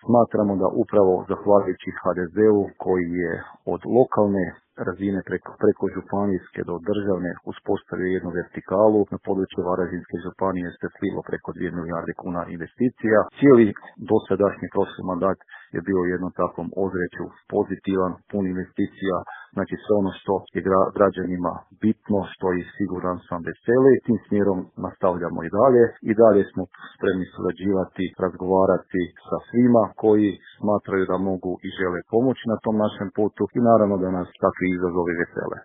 Smatramo da upravo zahvaljujući HDZ-u koji je od lokalne razine preko županijske do državne uspostavio jednu vertikalu, na području Varaždinske županije se slilo preko 2 milijarde kuna investicija. Cijeli dosadašnji prošli mandat je bio u jednom takvom ozračju pozitivan, pun investicija, znači sve ono što je građanima bitno, što ih siguran sam veseli. Tim smjerom nastavljamo i dalje smo spremni surađivati, razgovarati sa svima koji smatraju da mogu i žele pomoći na tom našem putu i naravno da nas takvi izazovi vesele.